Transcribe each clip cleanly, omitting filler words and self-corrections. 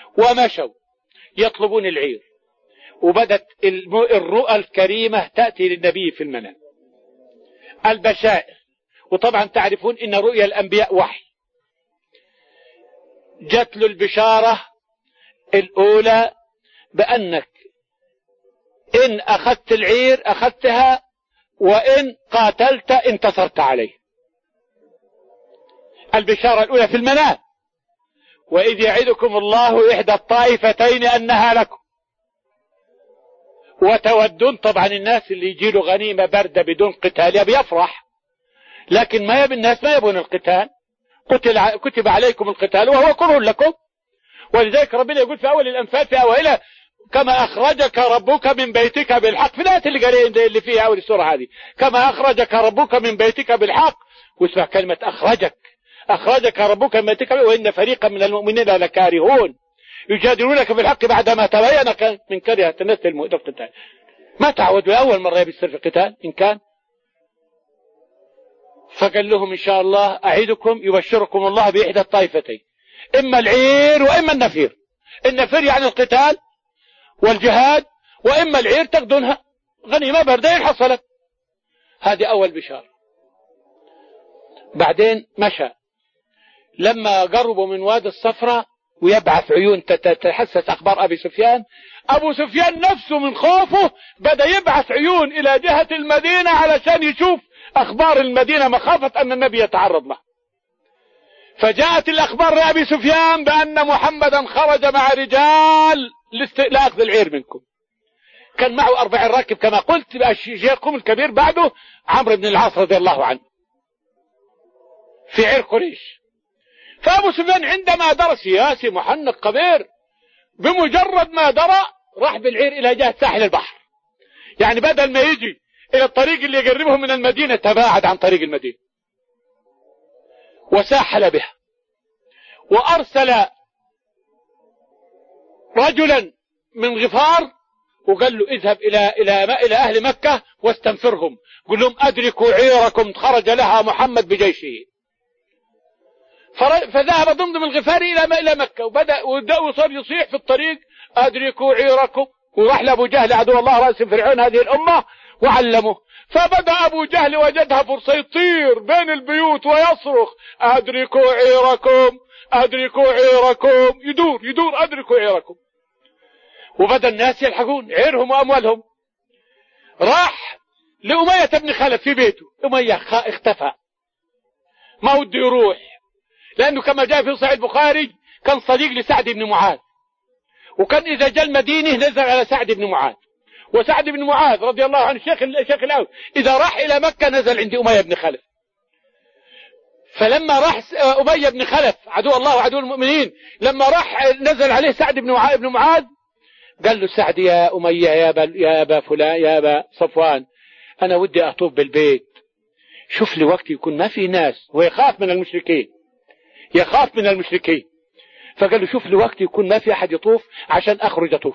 ومشوا يطلبون العير، وبدت الرؤى الكريمة تأتي للنبي في المنام، البشائر. وطبعا تعرفون إن رؤيا الأنبياء وحي. جت له البشارة الأولى بأنك إن أخذت العير أخذتها، وإن قاتلت انتصرت عليه. البشارة الأولى في المنام. وإذ يعدكم الله إحدى الطائفتين أنها لكم وتودون. طبعا الناس اللي يجي له غنيمة باردة بدون قتال يبي يفرح، لكن ما يبي الناس ما يبون القتال. كتب عليكم القتال وهو كره لكم. ولذلك ربنا يقول في أول الأنفال في أوائلها كما أخرجك ربك من بيتك بالحق، في الآية اللي فيها أول السورة هذه، كما أخرجك ربك من بيتك بالحق. واسمع كلمة أخرجك ربك من بيتك، وإن فريقا من المؤمنين لكارهون يجادلونك في الحق بعدما تبين من كره تنزل القتال. ما تعودوا أول مرة يصير في قتال إن كان. فقال لهم إن شاء الله أعيدكم يبشركم الله بإحدى الطائفتين، إما العير وإما النفير. النفير يعني القتال والجهاد، وإما العير تاخذونها غنيمة بردين حصلت. هذه أول بشارة. بعدين مشى لما قربوا من وادي الصفراء ويبعث عيون تتحسس أخبار أبي سفيان. أبو سفيان نفسه من خوفه بدأ يبعث عيون إلى جهة المدينة علشان يشوف أخبار المدينة مخافة أن النبي يتعرض له. فجاءت الأخبار لأبي سفيان بأن محمدا خرج مع رجال لأخذ العير منكم. كان معه 40 راكب كما قلت. شيخهم الكبير بعده عمرو بن العاص رضي الله عنه في عير قريش. فأبو سفيان عندما درى سياسي محنك كبير، بمجرد ما درى راح بالعير إلى جهة ساحل البحر. يعني بدل ما يجي إلى الطريق اللي يقربهم من المدينة تباعد عن طريق المدينة وساحل بها، وأرسل رجلا من غفار وقال له اذهب إلى أهل مكة واستنفرهم، قل لهم أدركوا عيركم خرج لها محمد بجيشه. فذهب ضمن الغفار إلى مكة وبدأ وصار يصيح في الطريق أدركوا عيركم. وراح لأبو جهل عدو الله رأس فرعون هذه الأمة وعلمه. فبدأ أبو جهل وجدها فرصة يطير بين البيوت ويصرخ أدركوا عيركم أدركوا عيركم، يدور أدركوا عيركم. وبدأ الناس يلحقون عيرهم وأموالهم. راح لأمية بن خلف في بيته. أمية اختفى، ما وده يروح، لأنه كما جاء في صحيح البخاري كان صديق لسعد بن معاذ، وكان إذا جاء المدينة نزل على سعد بن معاذ. وسعد بن معاذ رضي الله عنه الشيخ الأول إذا راح إلى مكة نزل عند أمية بن خلف. فلما راح أمية بن خلف عدو الله وعدو المؤمنين، لما راح نزل عليه سعد بن معاذ قال له سعد يا أمية يا أبا فلان يا أبا صفوان أنا ودي أطوف بالبيت، شوف لي وقت يكون ما في ناس. ويخاف من المشركين، يخاف من المشركين. فقال له شوف لي وقت يكون ما في أحد يطوف عشان أخرج أطوف.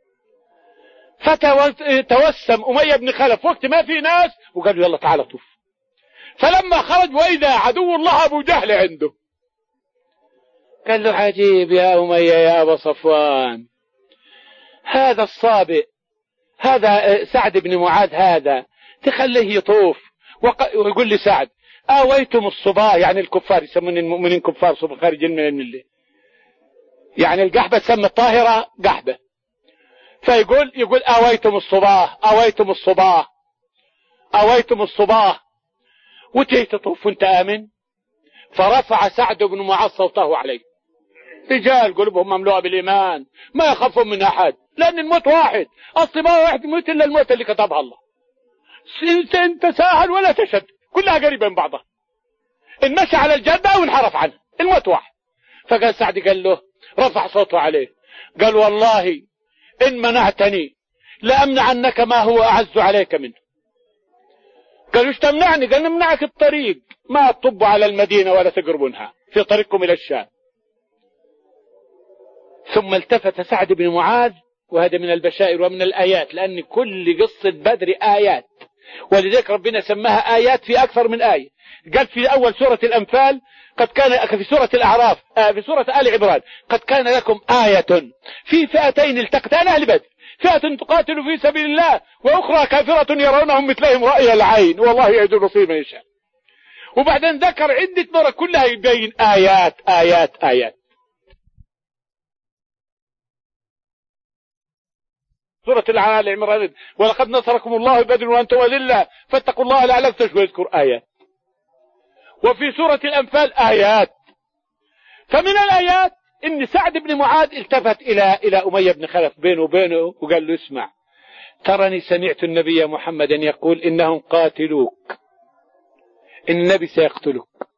فتوسم أمية بن خلف وقت ما في ناس وقال له يلا تعال طوف. فلما خرج وإذا عدو الله أبو جهل عنده، قال له عجيب يا أمية يا أبا صفوان، هذا الصابئ هذا سعد بن معاذ هذا تخليه يطوف ويقول لي سعد آويتم الصباه، يعني الكفار يسمون المؤمنين كفار صبا خارجين من المله، يعني القحبة تسمى الطاهرة قحبة. فيقول آويتم الصباه آويتم الصباه آويتم الصباه، وتيجي تطوف وانت آمن. فرفع سعد بن معاذ صوته عليه. رجال قلوبهم مملوءة بالإيمان ما يخافون من أحد، لأن الموت واحد، أصل ما واحد يموت إلا الموت اللي كتبها الله. انت ساهل ولا تشد، كلها قريبة من بعضها، إن مشى على الجدة أو انحرف عنها، الموت واحد. فقال سعد قال له رفع صوته عليه قال والله إن منعتني لأمنعنك ما هو أعز عليك منه. قال ايش تمنعني؟ قال نمنعك الطريق، ما تطبوا على المدينة ولا تقربونها في طريقكم إلى الشام. ثم التفت سعد بن معاذ، وهذا من البشائر ومن الآيات، لأن كل قصة بدر آيات ولذلك ربنا سماها آيات في أكثر من آية. قال في أول سورة الأنفال قد كان، في سورة الأعراف، في سورة آل عمران قد كان لكم آية في فئتين التقتا، أهل بدر، فئة تقاتل في سبيل الله وأخرى كافرة يرونهم مثلهم رأي العين والله يهدي البصير من يشاء. وبعدين ذكر عدة مرة كلها يبين آيات آيات آيات. سورة آل عمران ولقد نصركم الله ببدر وأنتم أذلة فاتقوا الله لعلكم تشكرون، يذكر آيات. وفي سورة الأنفال آيات. فمن الآيات إن سعد بن معاذ التفت إلى أمية بن خلف بينه وبينه وقال له اسمع، ترني سمعت النبي محمدا يقول إنهم قاتلوك، إن النبي سيقتلك.